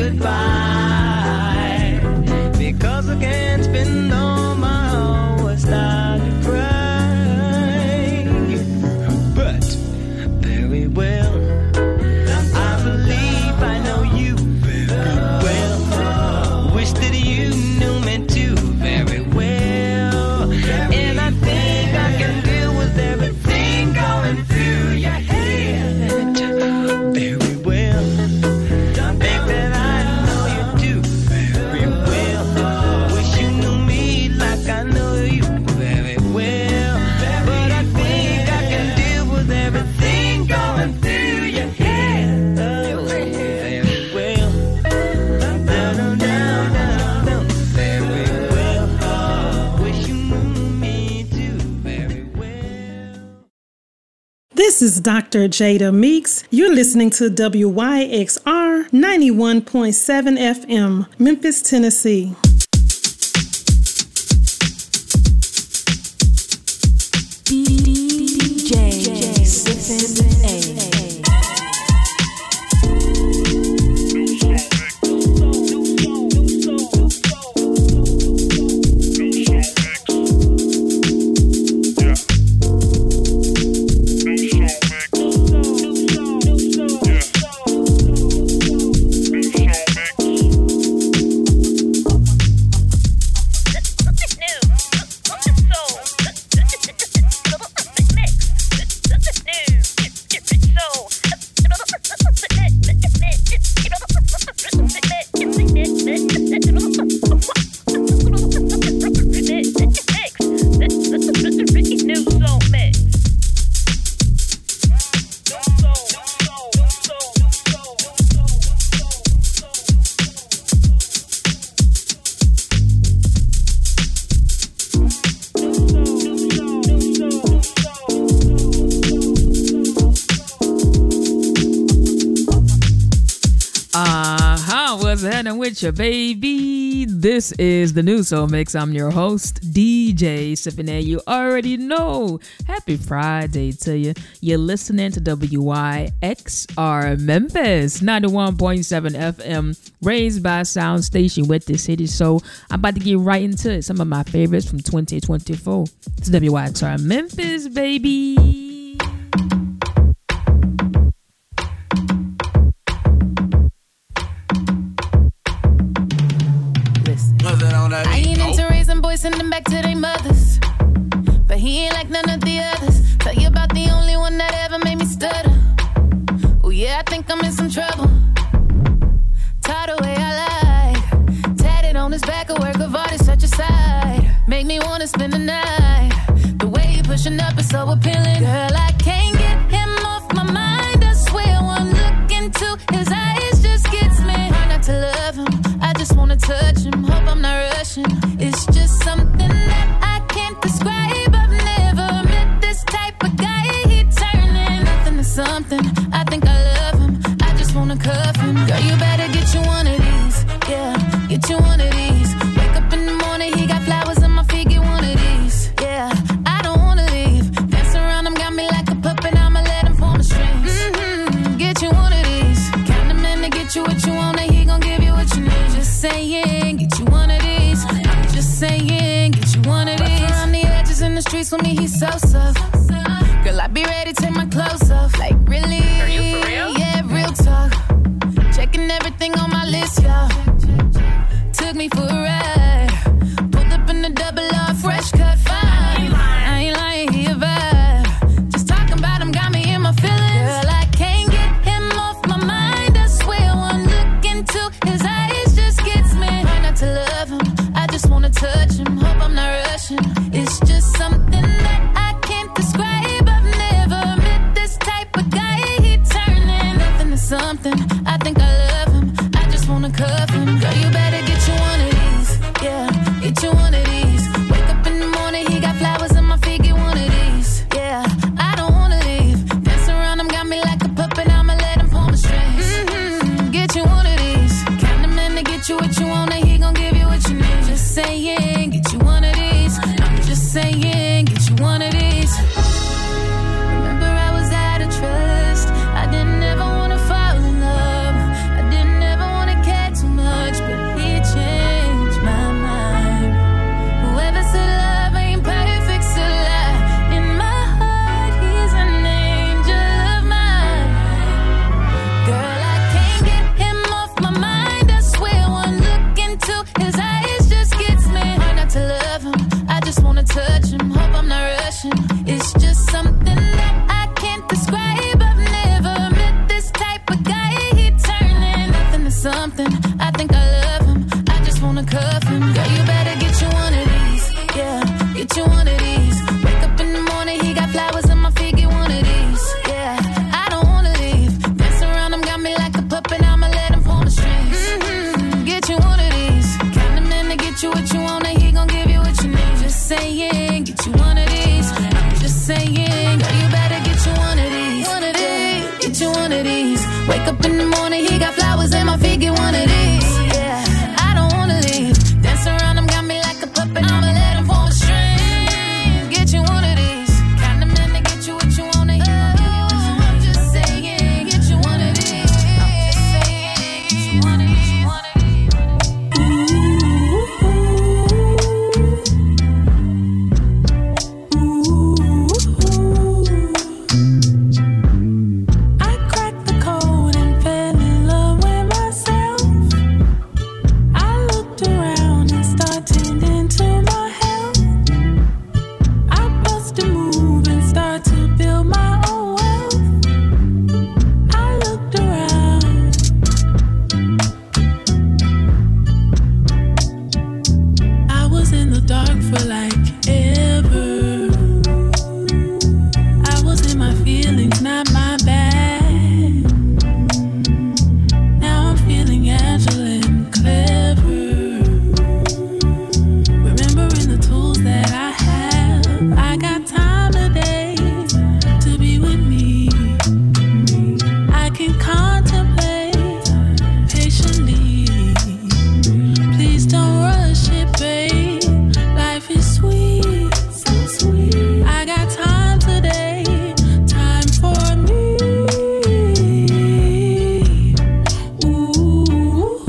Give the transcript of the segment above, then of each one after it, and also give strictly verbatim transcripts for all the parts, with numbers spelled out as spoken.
goodbye. Because I can't spend all my hours start to cry. But very well, I believe I know you very well. Wish that you knew me too very well. And I think I can deal with everything going through your head very well. Think that I know you do very well. Wish you knew me like I know you very well. But I think I can deal with everything going through your head very well. Down, down, down, down, very well. Wish you knew me too very well. This is Doctor Jada Meeks. You're listening to W Y X R ninety-one point seven F M, Memphis, Tennessee. D J Sippin' A. With your baby. This is the New Soul Mix. I'm your host, D J Sippin' A. You already know. Happy Friday to you. You're listening to W Y X R Memphis ninety-one point seven F M, raised by sound station with the city. So I'm about to get right into it. Some of my favorites from twenty twenty-four. It's W Y X R Memphis, baby. I ain't into raising boys, send them back to their mothers. But he ain't like none of the others. Tell you about the only one that ever made me stutter. Oh yeah, I think I'm in some trouble. Tired of the way I lie. Tatted on his back, a work of art is such a sight. Make me wanna spend the night. The way he pushing up is so appealing. Girl, I can't get him off my mind. I swear one look into his eyes just gets me. Hard not to love him, I just wanna touch him. Hope I'm not rushing. It's just something that I can't describe. I've never met this type of guy. He turning nothing to something. I think I love him, I just wanna cuff him. Girl, you better get you one of these. Yeah, get you one of these. Wake up in the morning, he got flowers on my feet. Get one of these. Yeah, I don't wanna leave. Dance around him, got me like a puppet. I'ma let him pull the strings. Mm-hmm, get you one of these. Count them in to get you what you want, and he gon' give you what you need. Just saying, get you one of these. I'm just saying, get you one of these. Around the edges in the streets with me, he's so soft. Girl, I be ready to take my clothes off. Like, really? Are you for real? Yeah, real talk. Checking everything on my list, y'all. Took me for a ride. Pulled up in the double R, fresh cut, fine. I ain't lying, he a vibe. Just talking about him got me in my feelings. Girl, I can't get him off my mind. I swear one look into his eyes just gets me. Try not to love him, I just wanna touch him. Hope I'm not rushing. It's just something that I can't describe. I've never met this type of guy. He turning nothing to something. I think I love him, I just wanna cuff him. Girl, you better get you one of these. something. I think I love him. I just wanna cuff him. Girl, you better get you one of these. Yeah, get you one of these. Wake up in the morning, he got flowers on my feet. Get one of these. Yeah, I don't wanna leave. Dance around him, got me like a puppet. I'ma let him pull the strings. Mm-hmm. Get you one of these. Count him in to get you what you want, and he gon' give you what you need. Just saying, get you one of these. I'm just saying, girl, you better get you one of these. One of these. Get you one of these. Wake up in the morning, he got flowers in my feet. Get one of these. Yeah, I don't wanna leave. Dance around him, got me like a puppet. I'ma let him pull the strings. Get you one of these. Count them in to get you what you want, and he gon' give you what you want. I'm just saying, get you one of these. I'm just saying, get you one of these. One of these. I cracked the code and fell in love with myself. I looked around and started into my health. I bust a move and start to build my own wealth. I looked around. I was in the dark for like ever. I was in my feelings, not my bag. Now I'm feeling agile and clever. Remembering the tools that I have. I got time today to be with me. I can contemplate patiently. Please don't rush it, babe. Life is sweet, so sweet. I got time today, time for me. Ooh, ooh,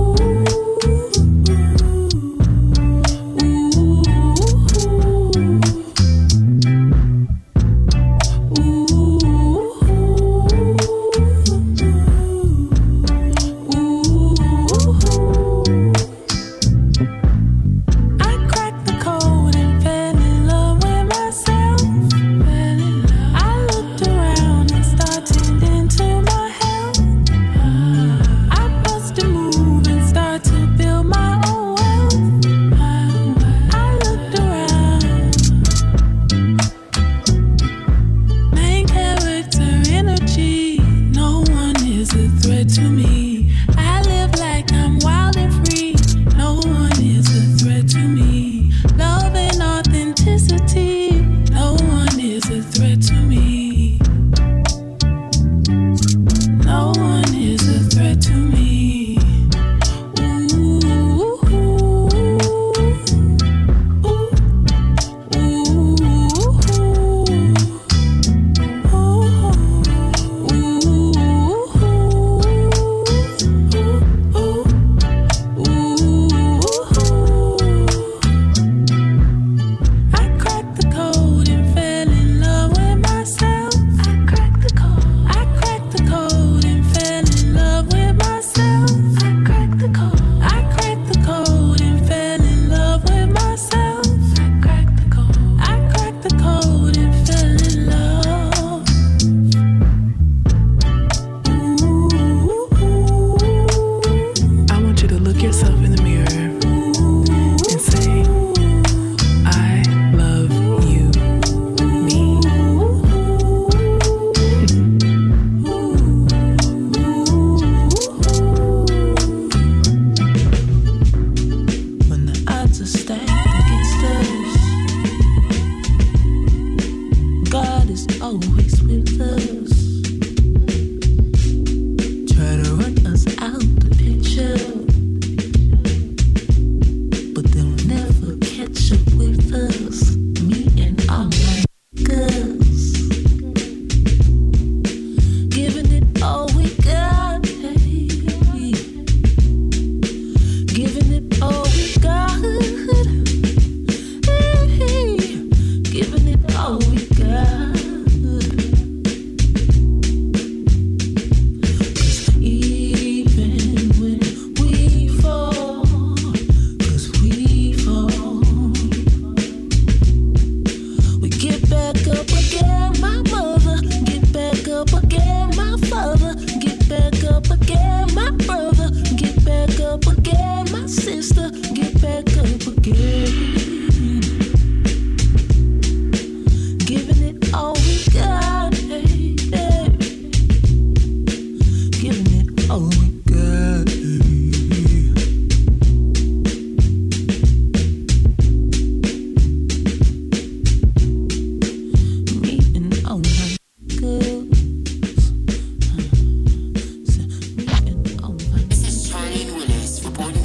I cracked the code and fell in love with myself. I looked around and started into my health. I bust a move and start to build my own wealth. I looked around. Main character energy. No one is a threat to me. I live like I'm wild and free. No one is a threat to me. Love and authenticity. No one is a threat to me. No one is a threat to me. Ooh, ooh, ooh, I cracked the code and fell in love with myself. I cracked the code. I cracked the code and fell in love with myself. I cracked the code. I cracked the code and fell in love with myself. I cracked the code. I cracked the code and fell in love. I want you to look yourself in the mirror and say, I love you, me. When the odds are stacked against us, God is always with us. Try to run us out the picture, but they'll never catch up with us. Me and all my girls, giving it all we got, hey. Giving it all we got, hey. Giving it all we got. Get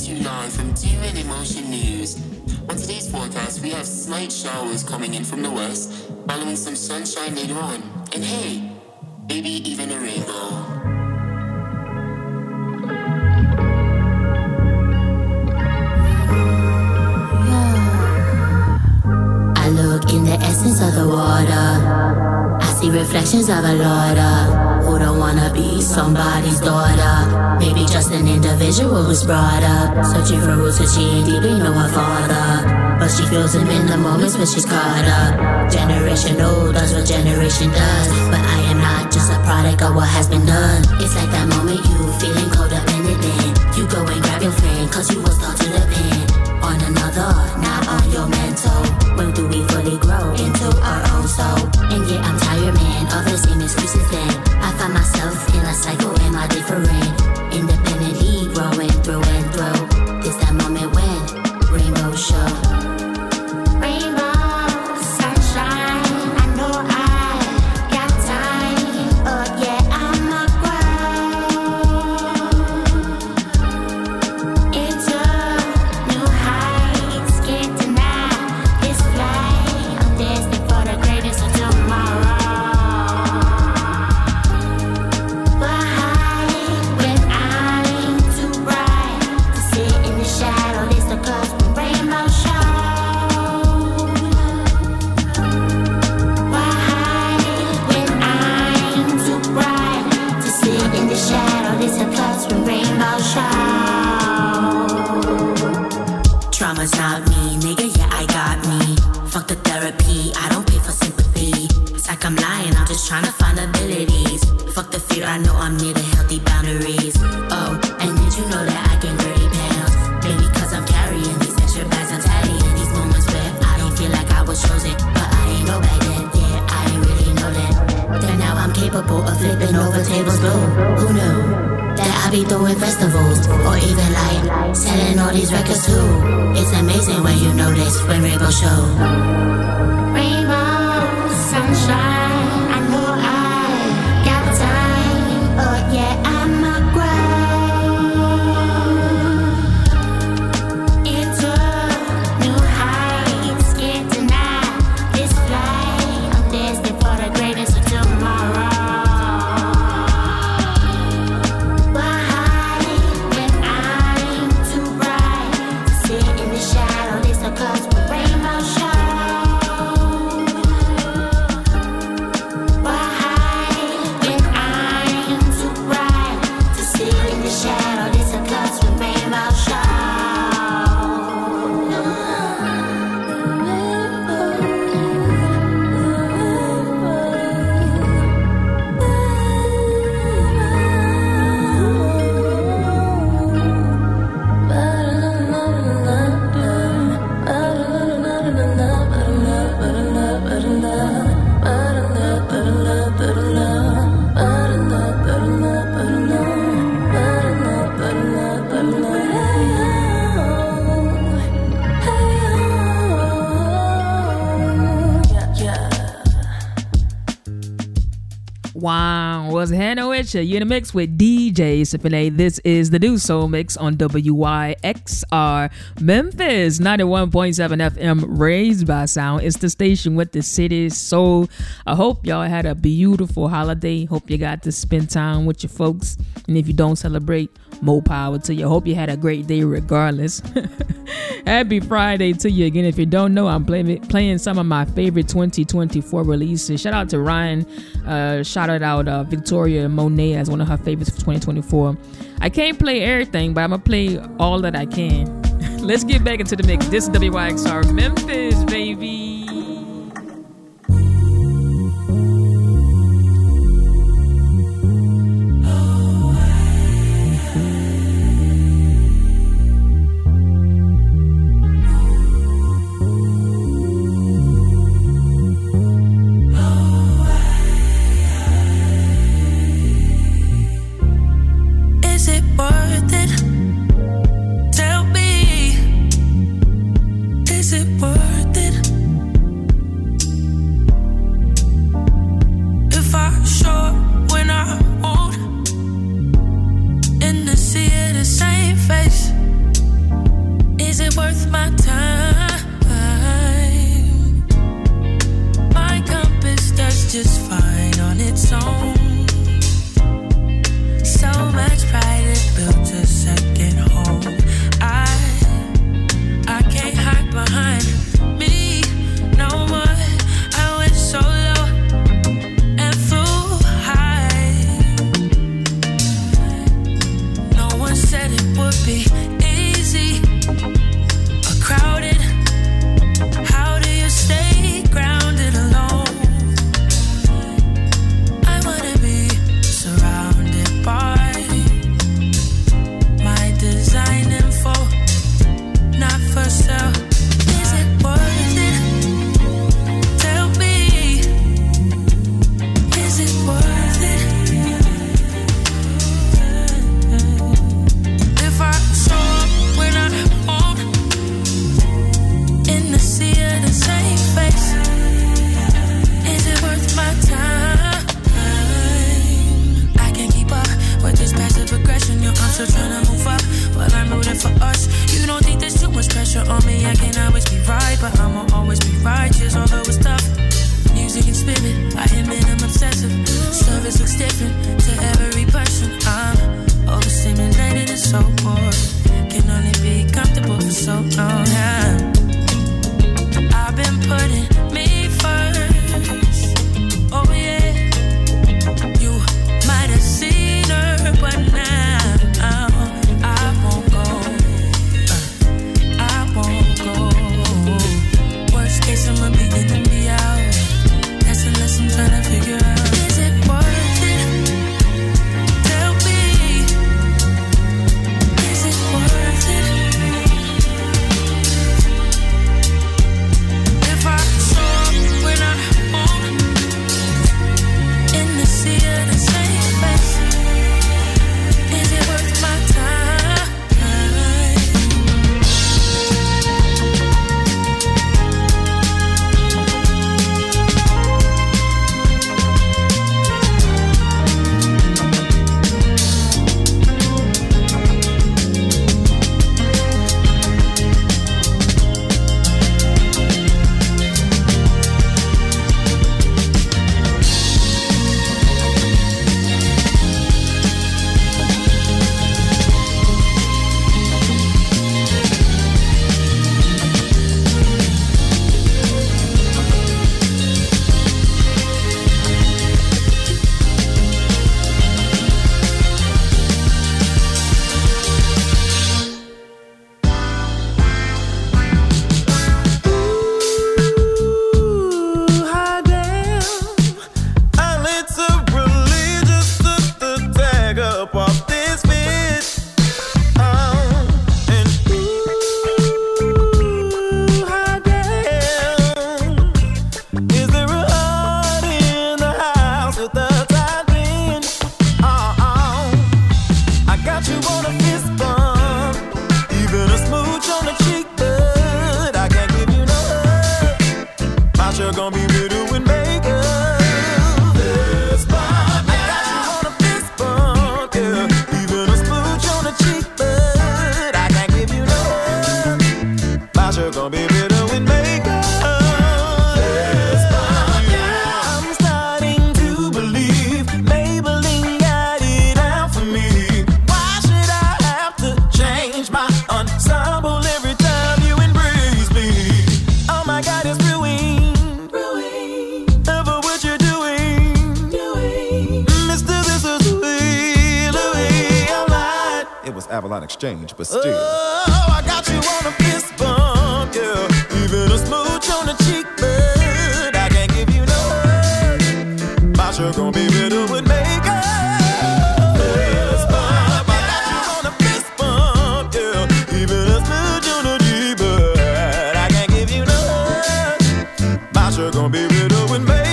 to you live from T V and Emotion News. On today's forecast, we have slight showers coming in from the west, following some sunshine later on. And hey, maybe even a rainbow. I look in the essence of the water. I see reflections of a Lord who don't wanna be somebody's daughter. Maybe just an individual who's brought up searching for roots cause she ain't deeply know her father. But she feels him in the moments when she's caught up. Generation old does what generation does, but I am not just a product of what has been done. It's like that moment you feeling codependent then you go and grab your friend cause you was taught to depend on another, not on your mental. When do we fully grow into our own soul? And yet I'm tired, man, of the same excuses then. I find myself in a cycle, am I different? Independently growing through and through. It's that moment when rainbow show. Rainbow, sunshine, I know I got time. Oh yeah, I'ma grow into new heights, can't deny this flight. I'm destined for the greatest of tomorrow. But high when I'm too bright to sit in the shadow, this the cusp of rainbow show. But high when I'm too bright to sit in the shadow, this the cusp of rainbow show. Trauma's not me, nigga, yeah, I got me. Fuck the therapy, I don't pay for sympathy. It's like I'm lying, I'm just trying to find abilities. Fuck the fear, I know I'm near the healthy boundaries. Oh, and did you know that I gained thirty pounds? Maybe cause I'm carrying these extra bags, I'm tallying these moments where I don't feel like I was chosen. But I ain't know back then, yeah, I ain't really know that. Then now I'm capable of flipping over tables, blue. Who knew? That I be doing festivals, or even like selling all these records too. It's amazing when you notice when rainbow show. Rainbow, sunshine, I know I got time. Oh yeah, I'ma grow into new heights, can't deny this flight. I'm destined for the greatest of tomorrow. Wow, what's happening with you? You're in the mix with D J Sippin'. This is the new Soul Mix on W Y X R Memphis ninety-one point seven F M, raised by sound. It's the station with the city's soul. I hope y'all had a beautiful holiday. Hope you got to spend time with your folks. And if you don't celebrate, more power to you. Hope you had a great day regardless. Happy Friday to you again. If you don't know, I'm play, playing some of my favorite twenty twenty-four releases. Shout out to Ryan. Uh, shout out uh, Victoria Monet as one of her favorites for twenty twenty-four. I can't play everything, but I'm going to play all that I can. Let's get back into the mix. This is W Y X R Memphis, baby. Is it worth it? only be comfortable for so long. Yeah. I've been putting me first. Oh yeah. You might have seen her, but now I won't go. Uh, I won't go. Worst case, I'ma be in and be out. That's a lesson trying to figure out. Is it worth it? Tell me. Is it worth it? If I show up when I want, in the sea of the same face, is it worth my time? Exchange, but still. Oh, I got you on a fist bump, yeah. Even a smooch on the cheek, but I can't give you no. My shirt gon' be bitter with makeup. Fist bump, I got you on a fist bump, yeah. Even a smooch on the cheek, but I can't give you no. My shirt gon' be bitter with makeup.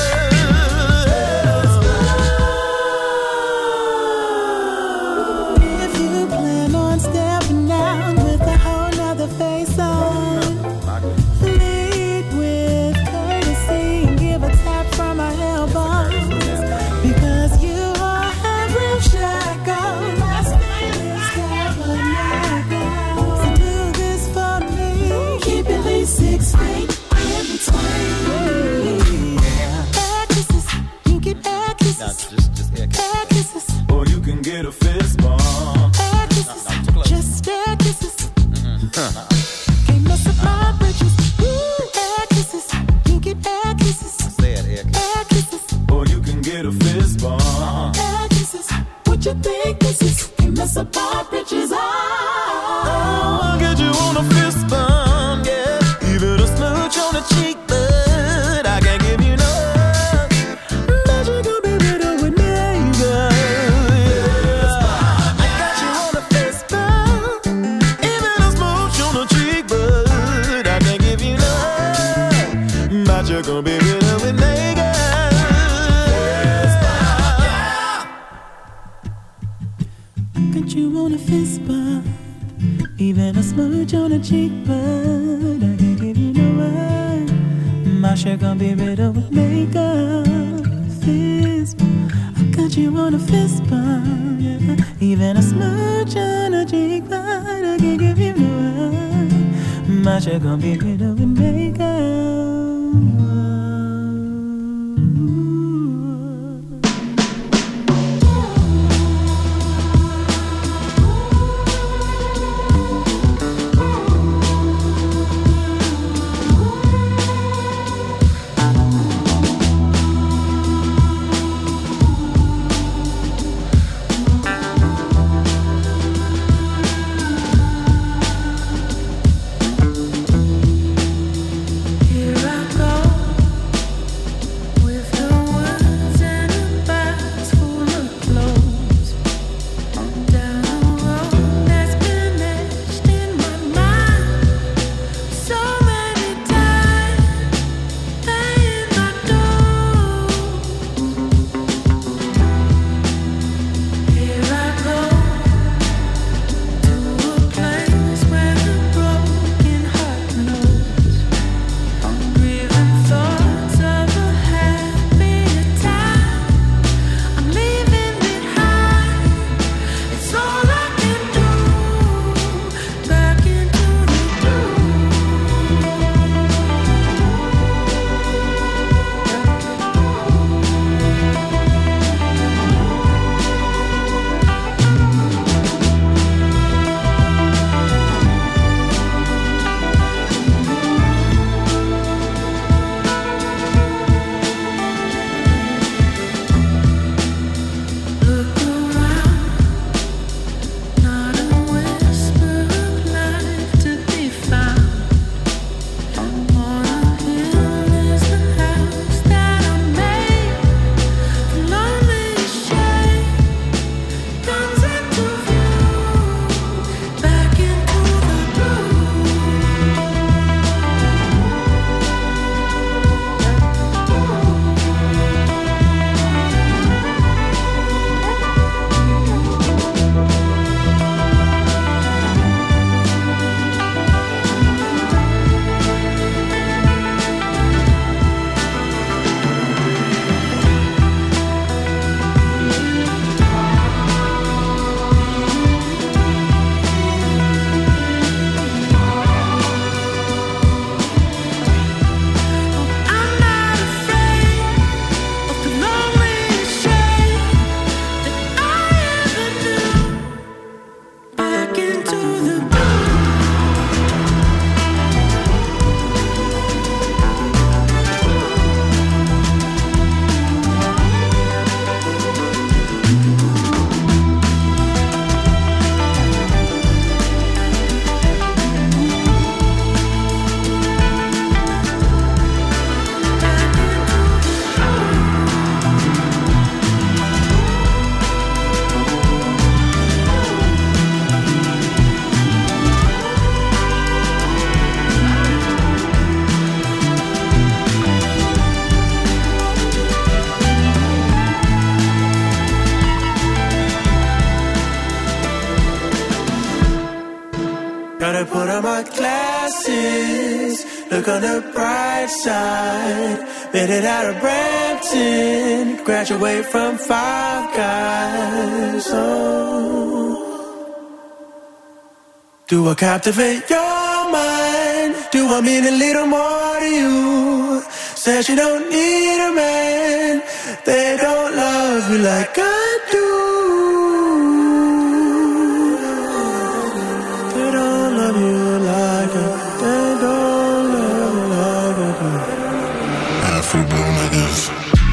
You're gonna be bitter with makeup. Gotta put on my glasses, look on the bright side. Made it out of Brampton, graduate from Five Guys. Oh. Do I captivate your mind? Do I mean a little more to you? Says you don't need a man, they don't love you like I do. They don't love you like I, they don't love you like I do. Afro Blue niggas.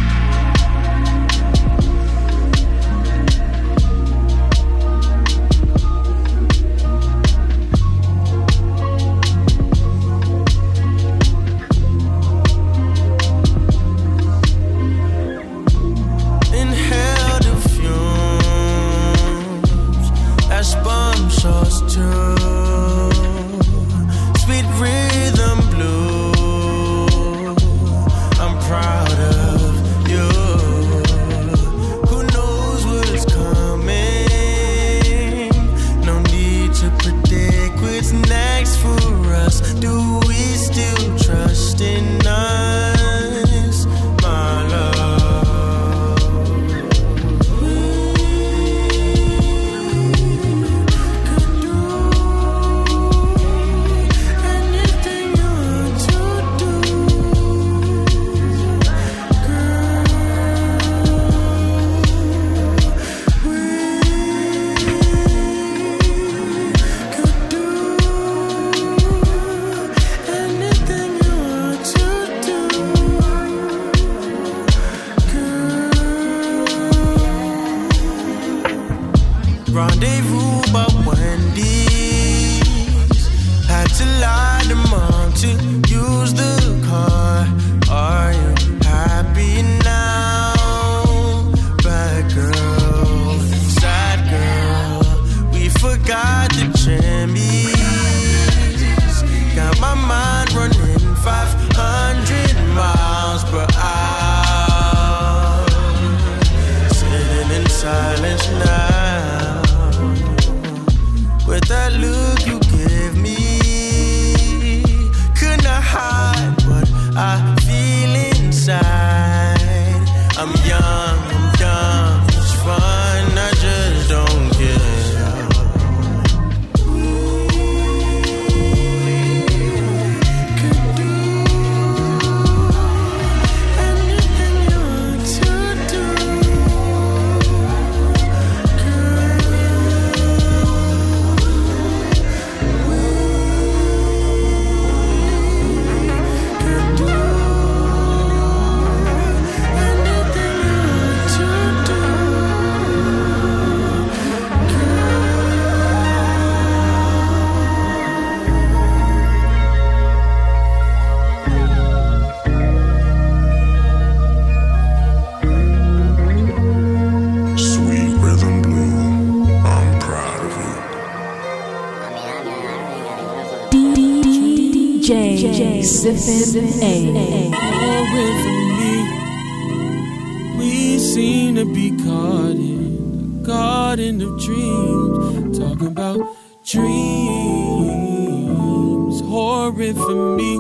We seem to be caught in a garden of dreams, talking about dreams, horrid for me.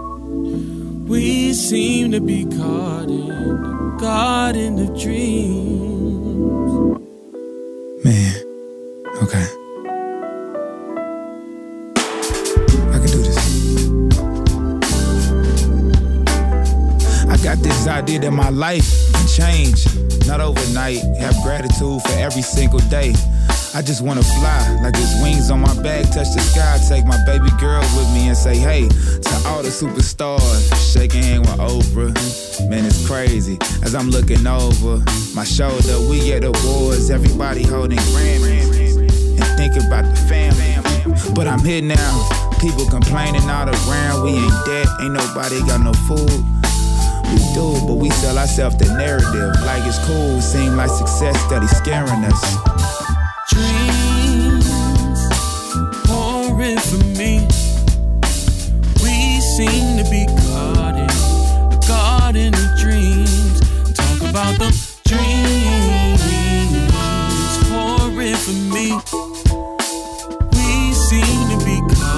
We seem to be caught in a garden of dreams. Man, okay. Got this idea that my life can change, not overnight. Have gratitude for every single day. I just wanna fly like there's wings on my back, touch the sky, take my baby girl with me and say hey to all the superstars. Shaking hand with Oprah, man, it's crazy. As I'm looking over my shoulder, we at awards, everybody holding Grammys and think about the family. But I'm here now, people complaining all around. We ain't dead, ain't nobody got no food. We do, but we sell ourselves the narrative like it's cool. Seem like success steady scaring us. Dreams, pouring for me. We seem to be caught in a garden of dreams. Talk about the dreams, pouring for me. We seem to be caught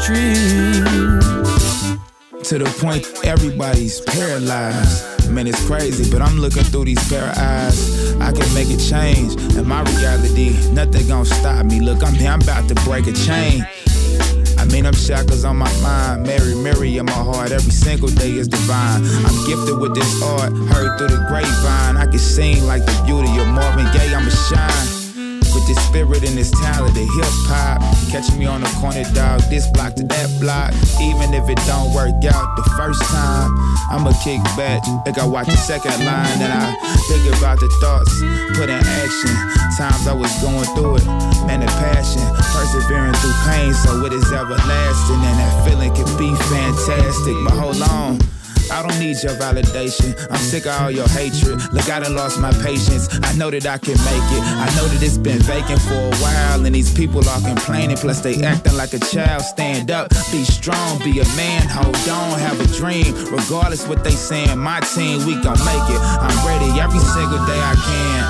dreams. To the point everybody's paralyzed. Man, it's crazy, but I'm looking through these pair of eyes. I can make a change in my reality. Nothing gon' stop me. Look, I'm here, I'm about to break a chain. I mean, I'm shackles on my mind. Mary, Mary in my heart. Every single day is divine. I'm gifted with this art. Heard through the grapevine. I can sing like the beauty of Marvin Gaye. I'ma shine. With this spirit and this talent, the hip hop. Catching me on the corner, dog, this block to that block. Even if it don't work out the first time, I'ma kick back, like I watch the second line. And I think about the thoughts, put in action. Times I was going through it, man, the passion. Persevering through pain, so it is everlasting. And that feeling can be fantastic. But hold on, I don't need your validation. I'm sick of all your hatred. Look, I done lost my patience. I know that I can make it. I know that it's been vacant for a while, and these people are complaining. Plus they acting like a child. Stand up, be strong, be a man. Hold on, have a dream. Regardless what they saying, my team, we gon' make it. I'm ready every single day I can.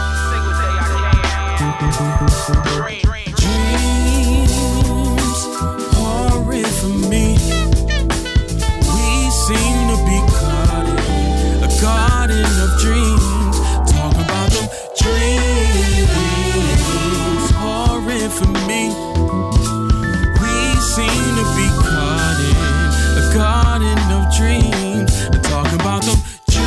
Dreams pouring for me. Seem to be caught in a garden of dreams. Talk about them dreams pouring for me. We seem to be caught in a garden of dreams. Talk about them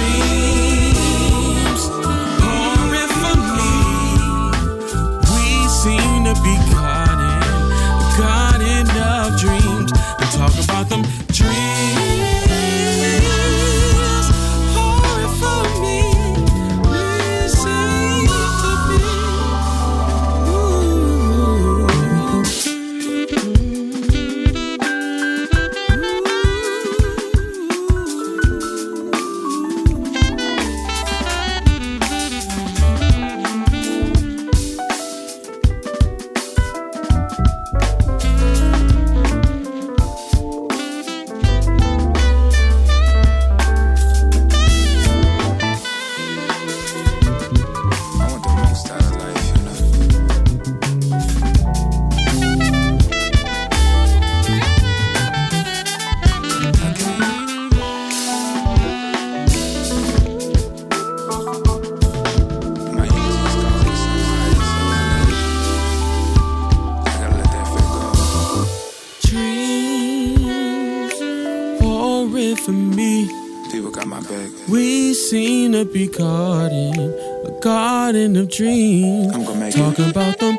dreams pouring for me. We seem to be caught in a garden of dreams. Talk about them dreams. Be caught in a garden of dreams. I'm gonna make Talk it. About them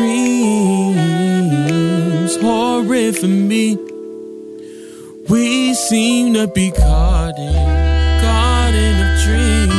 dreams, horrid for me. We seem to be caught in a garden of dreams.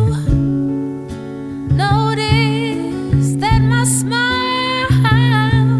Notice that my smile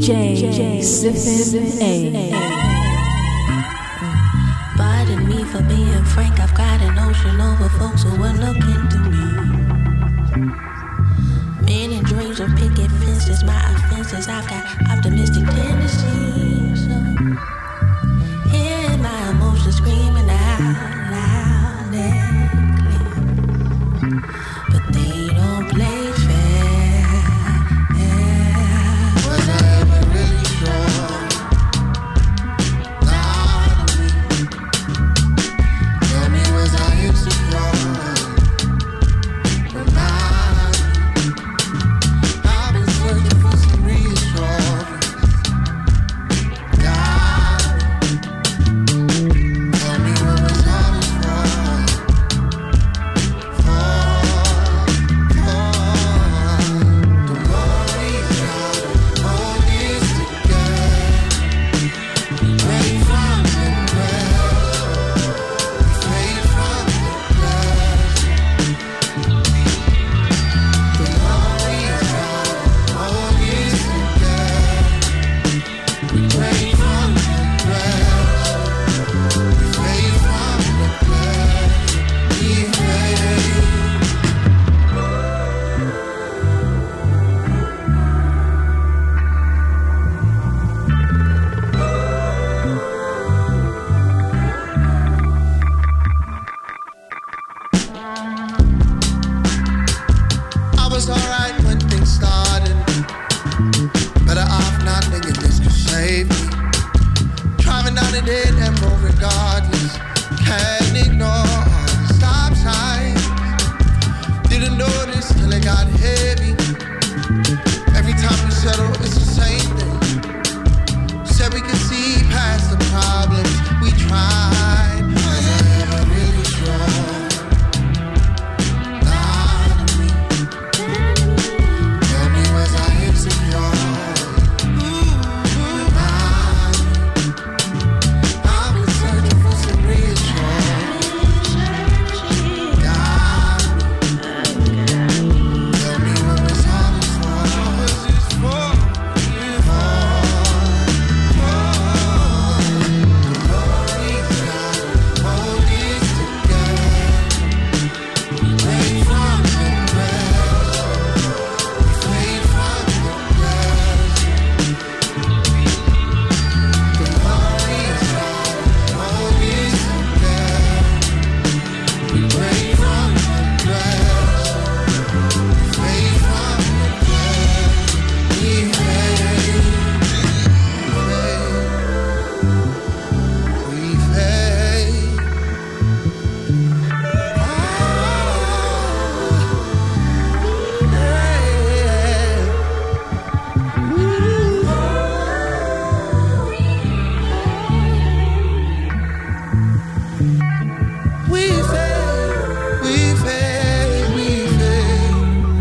J Sippin' A. Pardon me for being frank, I've got an ocean over folks who are looking to me. Many dreams of picket fences, my offenses, I've got optimistic tendencies. So, hearing my emotions screaming out loud and clear, but they don't play fair. Was I ever really strong? Lie to me. Tell me, was I insecure? But now I've been searching for some reassurance. God, tell me what was all this for? For, for. The more we try, the more this together. Ready from the grass, fade from the glass. The more we try, the more this together. Ready from the grass, fade from the glass. We fade. I was alright when things started. Better off not thinking this could save me. Driving down the dead end road regardless. Can't ignore all the stop signs. Didn't notice till it got heavy. Every time we settle, it's the same thing. Said we could see past the problems. We tried. Was I ever really strong? Lie to me. Tell me, was I insecure? Lie. I've been searching for some reassurance. God, tell me what was all this for? What was this for? For, for. The more we try, the more this together. Fade from the grass, fade from the glass. The more we try, the more this together. Fade from the grass, fade from the glass. We fade, we fade. We fade, we fade, we fade.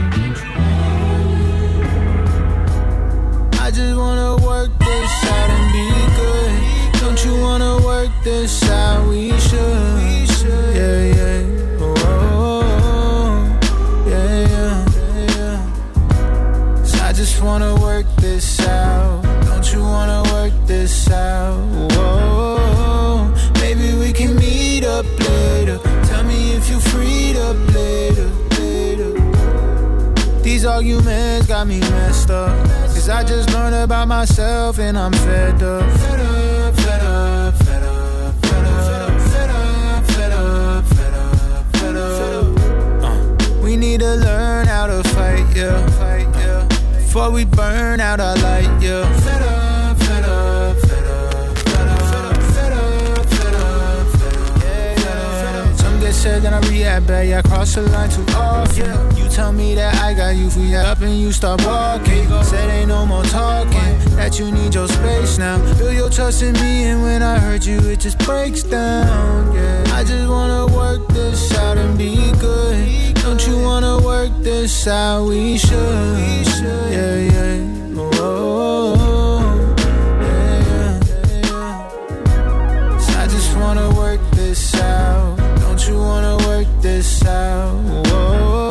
I just wanna work this out and be good. Don't you wanna work this out? We should. Yeah, yeah. Oh, oh, oh. Yeah, yeah, yeah. So I just wanna work this out. Don't you wanna work this out? Whoa, maybe we can meet up later. Tell me if you freed up later, later. These arguments got me messed up. Cause I just learned about myself and I'm fed up. Fed up, fed up, fed up, fed up, fed up, fed up, fed up, fed up. Uh, We need to learn how to fight, yeah. Fight, yeah. Before we burn out our light, yeah. Fed up, fed up, fed up, fed up, fed up, fed up, fed up, yeah, yeah. Some get said that I react bad, yeah, I cross the line too often. You tell me that I got you, free up and you start walking. Said ain't no more talking, that you need your space now. Feel your trust in me and when I hurt you, it just breaks down, yeah. I just wanna work this out and be good. Don't you wanna work this out? We should, yeah, yeah. Oh, oh, oh. Yeah, yeah, yeah. So I just wanna work this out. Don't you wanna work this out?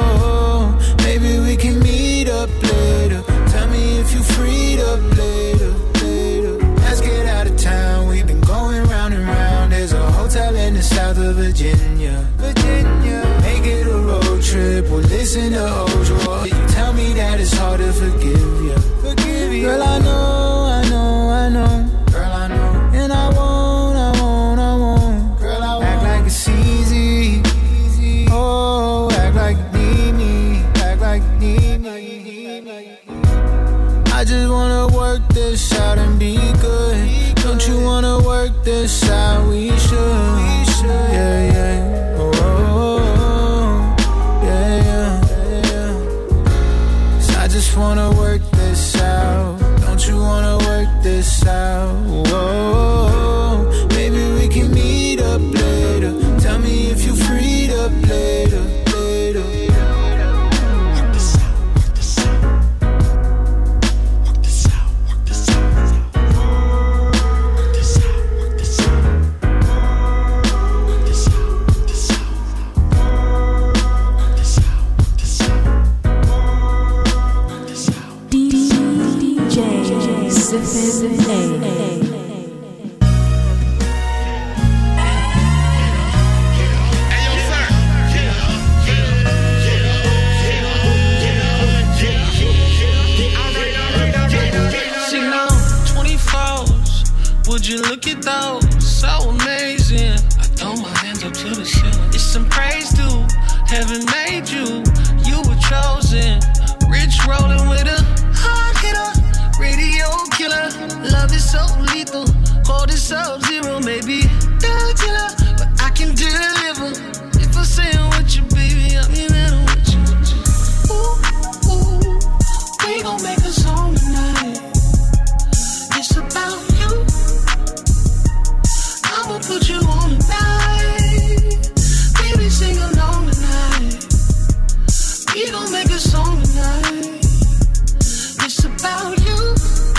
Whoa, maybe we can meet up later. Tell me if you freed up later. forgive you. Forgive you. Girl, I know, I know, I know. Girl, I know. And I won't, I won't, I won't. Girl, I won't. Act like it's easy. Oh, act like you need me. Act like you need me. I just wanna work this out and be good. Don't you wanna work this out? We should. Yeah, yeah. Oh, oh, oh. Yeah, yeah, yeah. So I just wanna work this out. Don't you wanna work this out? Oh, maybe we can meet up later. Tell me if you freed up later, later. Work this out, work this out. Work this out, work this out. Work this out, work this out. Work this out, work this out. Work this out, work this out. Work this out. D J Sippin' A. Would you look at those? So amazing. I throw my hands up to the ceiling. It's some praise due. Heaven made you. You were chosen. Rich rolling with a hard hitter. Radio killer. Love is so lethal. Cold is sub-zero. Maybe the killer. But I can deliver. If I say I'm with you, baby, I mean that I'm with you. Ooh, ooh. We gon' make a song tonight. It's about you. I'ma put you on tonight. Baby, sing along tonight. We gon' make a song tonight. It's about you.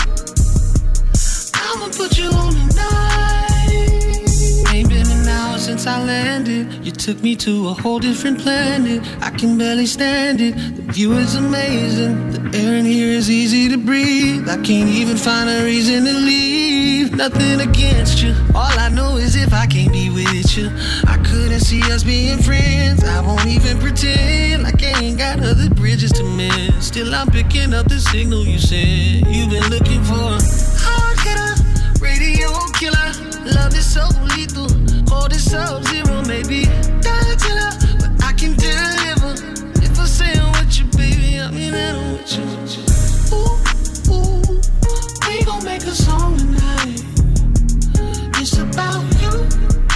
I'ma put you on tonight. Ain't been an hour since I landed. You took me to a whole different planet. I can barely stand it. The view is amazing. The air in here is easy to breathe. I can't even find a reason to leave. Nothing against you. All I know is if I can't be with you, I couldn't see us being friends. I won't even pretend like I ain't got other bridges to mend. Still I'm picking up the signal you sent. You've been looking for a hard hitter, radio killer. Love is so lethal. Cold is sub-zero, maybe the killer. But I can deliver. If I say I'm with you, baby, I mean that I'm with you. Ooh, ooh. We gon' make a song tonight. It's about you.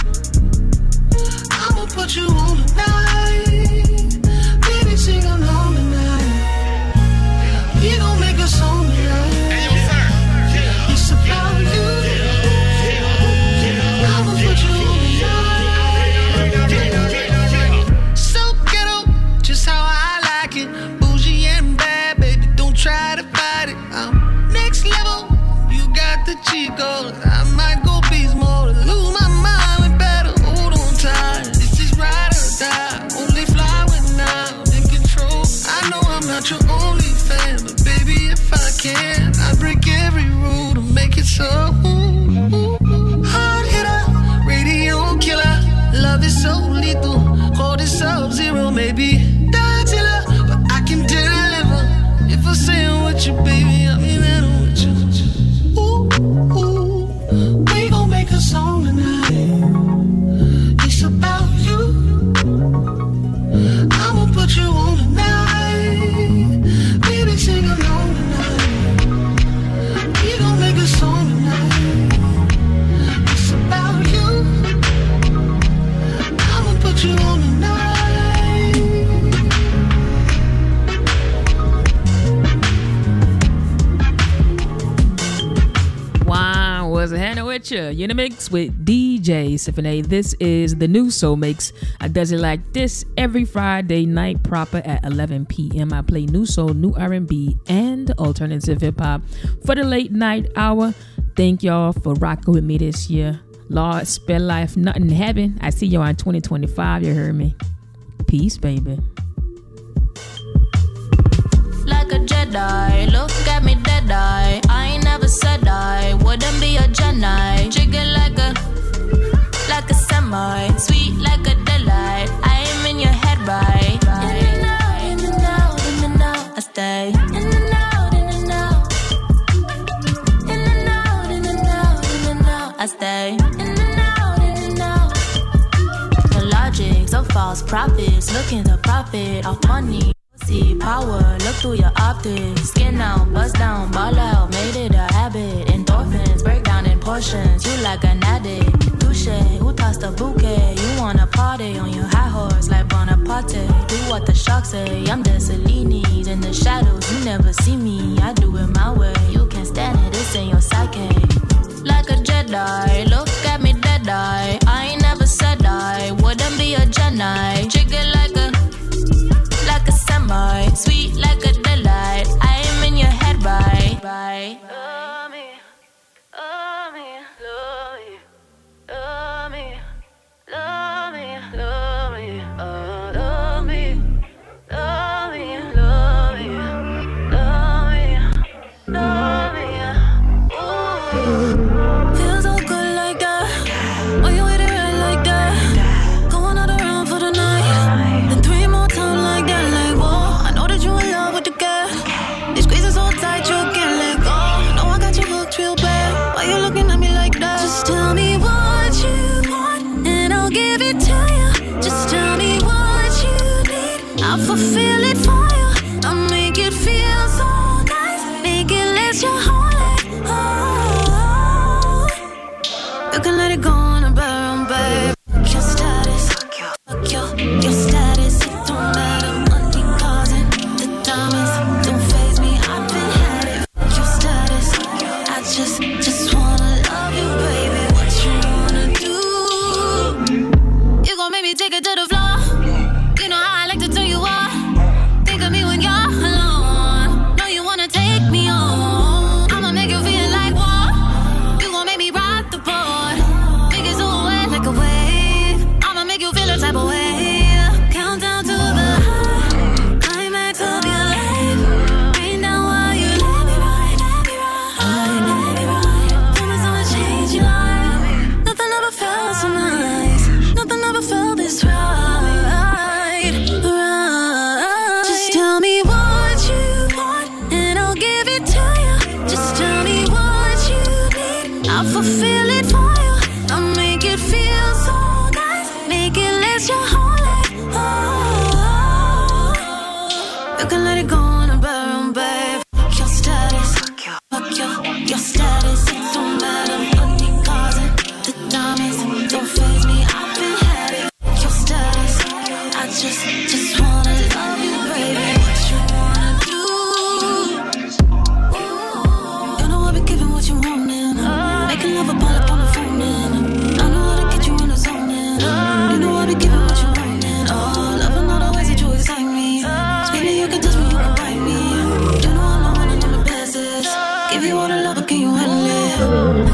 I'ma put you on tonight. Baby, sing along tonight. We gon' make a song tonight. It's about you. I'ma put you on tonight. So ghetto, just how I like it. Bougie and bad, baby, don't try to fight it. I'm next level. You got the cheat code. I might go beast mode. Lose my mind with better. Hold on tight. This is ride or die. Only fly when I'm in control. I know I'm not your only fan, but baby, if I can, I break every rule to make it so. Hard hitter, radio killer. Love is so lethal. Cold is sub-zero, maybe Godzilla, but I can deliver. If I say I'm with you, baby, I mean that I'm with you. Ooh, ooh, we gon' make a song tonight. It's about you. I'ma put you on tonight. Baby, sing along tonight. We gon' make a song tonight. It's about you. I'ma put you on tonight. Wow, was hanging with you. You in the mix with D J Sippin' A. This is the new Soul Mix. I does it like this every Friday night proper at eleven p.m. I play new soul, new R and B, and alternative hip hop for the late night hour. Thank y'all for rocking with me this year. Lord, spare life, nothing heaven. I see y'all in twenty twenty-five. You heard me. Peace, baby. Like a Jedi, look at me dead eye. I ain't never said I wouldn't be a Jedi. Jiggle like a, like a semi, sweet like a delight. I am in your head, right? In and out, in and out, in and out. I stay in and out. profits, looking to profit off money. See power, look through your optics. Skin out, bust down, ball out, made it a habit. Endorphins, break down in portions, you like an addict. Touche, who tossed the bouquet? You wanna party on your high horse like Bonaparte. Do what the sharks say, I'm Dessalini. In the shadows, you never see me, I do it my way. You can't stand it, it's in your psyche. Like a Jedi, look at me dead eye. I ain't never said I wouldn't be a Jedi. Jiggle like a like a semi, sweet like a delight. I am in your head, right? Bye. Love me, love me, love me, love me, love me, love me, uh, love me, love me, love me, love me, love me. Ooh. Feels so good like that. When you hit it right like that. Going out around for the night. Then three more times like that. Like, whoa, I know that you in love with the girl. They squeezing so tight you can't let go. No, I got you hooked real bad. Why you looking at me like that? Just tell me what you want and I'll give it to you. Just tell me what you need, I'll fulfill it for you. I'll make it feel so nice, make it last your whole life. Oh, you can let it go on a barrel, babe. Fuck your status, fuck your, your status. It don't matter, money causing the diamonds don't faze me. I've been had it. Fuck your status, I just, just wanna love you, baby. What you wanna do? You gon' make me take it to the floor. You know how I like to turn you on. Think of me when you're alone. Know you wanna take me on. I'ma make you feel like war. You gon' make me rock the boat. Make it so wet like a wave. I'ma make you feel a type of way. Count down to the high climax of your life. Rain down while you let me ride, let me ride, let me ride. Promise I'ma change your life. Nothing ever felt so nice. Nothing ever felt this right. Right. Just tell me what you want and I'll give it to you. Just tell me what you need, I'll fulfill it for you. I'll make it feel so nice, make it last your whole life. Oh, you can let it go on a barrel, babe. Fuck your status, fuck your, your status. It don't matter, money causing the diamonds don't faze me. I've been had it. Fuck your status, I just, just wanna love you, baby. What you wanna do? You know I be giving what you want, man. Making love up all up on the phone, man. I know how to get you in the zone, man. You know I be giving what you want, man. Oh, loving all the ways that you excite me. Baby, you can touch me, you can bite me. You know I'm the one that do the passes. Give you all the love, but can you handle it?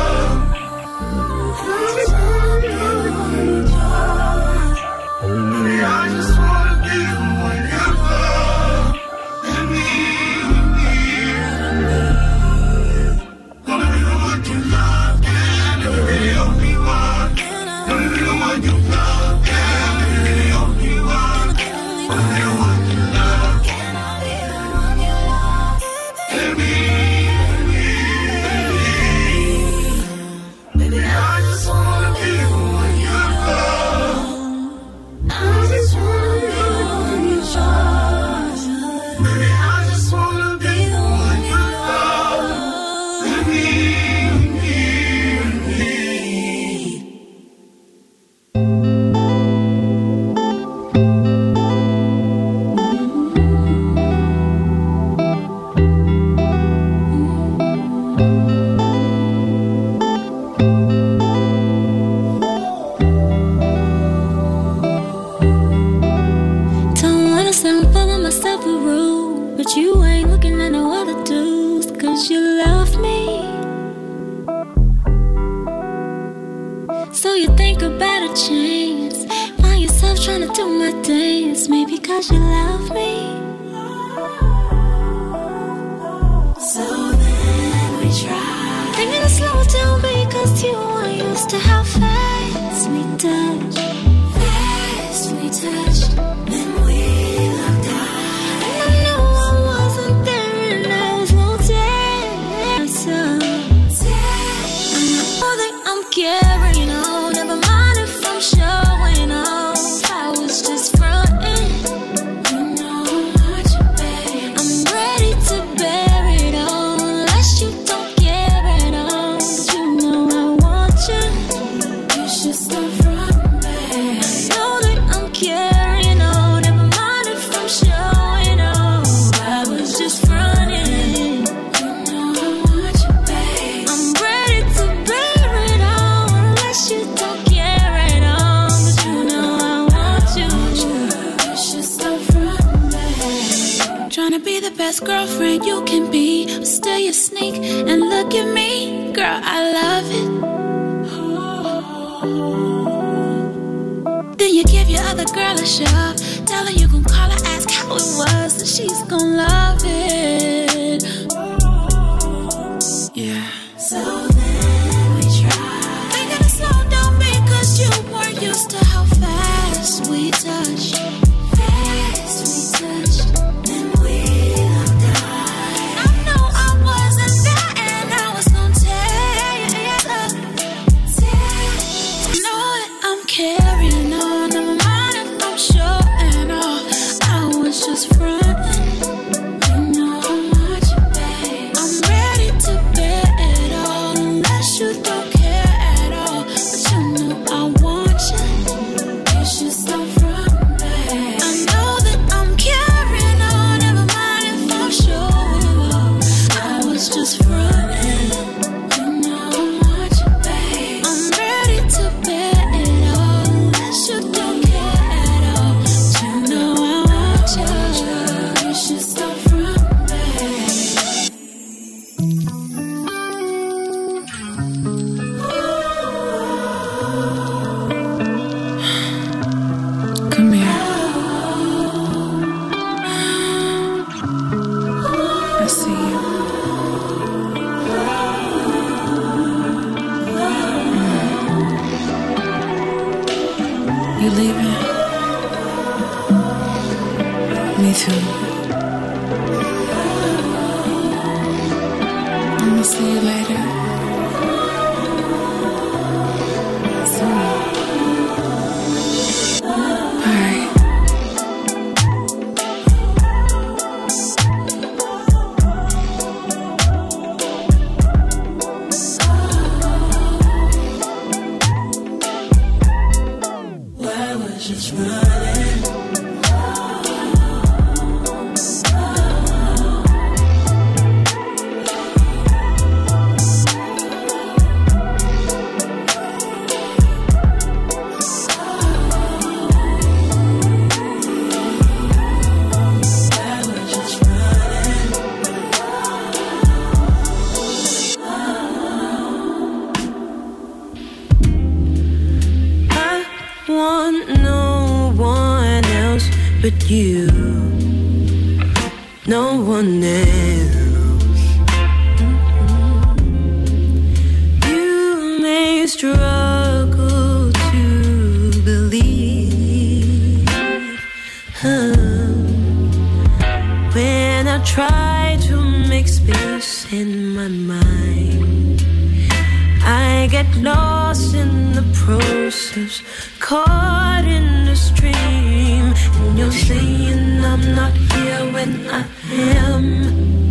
So you think about a chance, find yourself trying to do my dance, maybe cause you love me. So then we try, thinking to slow down because you are used to how fast we touch. Fast we touch, then we locked eyes. And I knew I wasn't there and I was wanting myself. I'm not all that I'm carrying on, never mind if I'm showing off. I was afraid you can be, but still you sneak and look at me. Girl, I love it. Then you give your other girl a shove, tell her you gon' call her, ask how it was, and she's gon' love it. Yeah. So then we try. We gotta slow down because you weren't used to how fast we touch. Fast we touched, then we locked eyes. I know I wasn't there and I was gon' tear you up. Know that I'm carrying on, never mind if I'm showing off. I was just frontin'. You know how much you pay. I'm ready to bear it all, unless you don't care at all. But you know I want you. You should stop frontin'. I know that I'm carrying on, never mind if I'm showing off. I was just frontin'. You know how much you pay. I'm ready to bear it all, unless you don't care at all. But you know I want you. You should stop frontin'. Come here. I see you. You leaving? Me too. I'ma see you later. Soon. Alright. Why was just running? I want no one else but you. No one else. You may struggle to believe, huh? When I try to make space in my mind, I get lost in the process, caught in the stream. And you're saying I'm not here when I am.